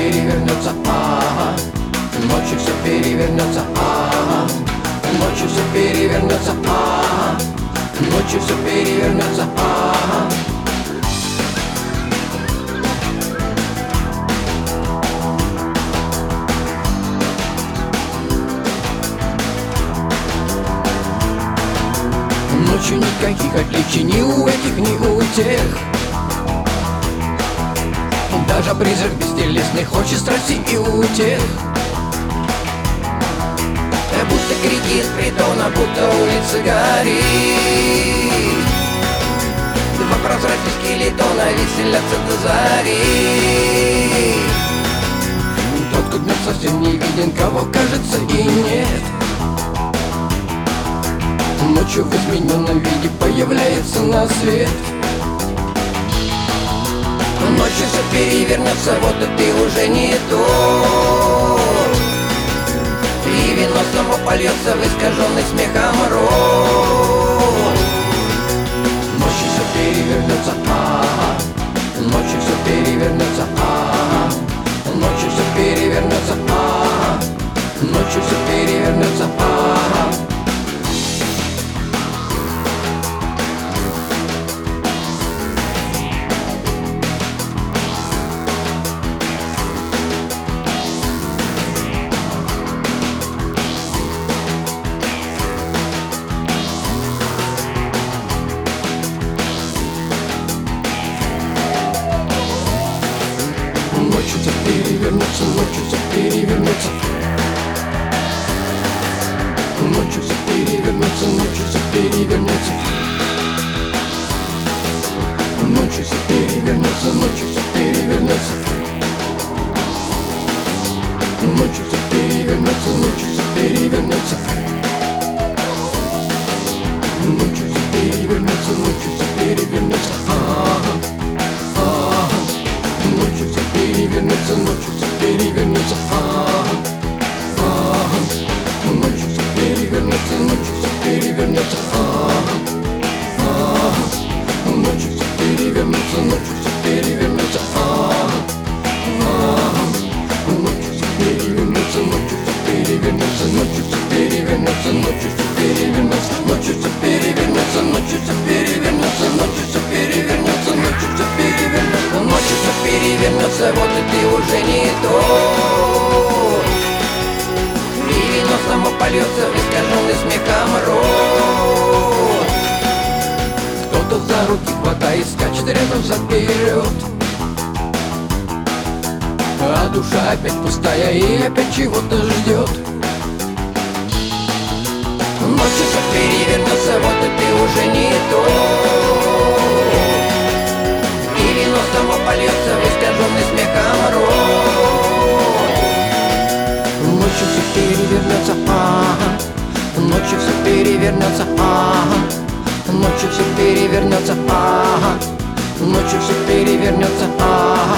перевернется, ага. Ночью все перевернется, ага. Ночью все перевернется, ага. Ночью все перевернется, ага. Ночью никаких отличий ни у этих, ни у тех. Даже призрак бестелесный хочет страсти и утех. Будто крики из притона, будто улица горит. Два прозрачных скелетона веселятся до зари. Тот, кто днем совсем не виден, кого кажется и нет. Ночью в измененном виде появляется на свет. Ночью все перевернется, вот и ты уже не тот. И вино снова польется в искаженный смехом рот. Ночью все перевернется, ага. Ночью все перевернется, ага. Ночью все перевернется, ага. Ночью все перевернется, ага. Ночью все перевернется, ночью все перевернется. Ночью все перевернется, ночью все перевернется. Ночью все перевернется, ночью все перевернется. Ночью все перевернется, ночью все перевернется. Ночью все перевернется, ночью все перевернется. Ночью все перевернется, ночью все перевернется, ночью все перевернется, ночью все перевернется, ночью все перевернется, ночью все перевернется, ночью все перевернется, ночью все перевернется, ночью все перевернется, ночью все перевернется, ночью все перевернется, ночью все перевернется, ночью все перевернется, ночью все перевернется, ночью все перевернется, вот и ты уже не тот. И вино снова польется в искаженный смехом рот. Кто-то за руки хватает, скачет рядом вперед. А душа опять пустая и опять чего-то ждет. Ночью все перевернется, вот и ты уже не тот. И вино снова польется в искаженный смехом рот. Ночью все перевернется, ага. Ночью все перевернется, ага. Ночью все перевернется, ага. Ночью все перевернется, ага.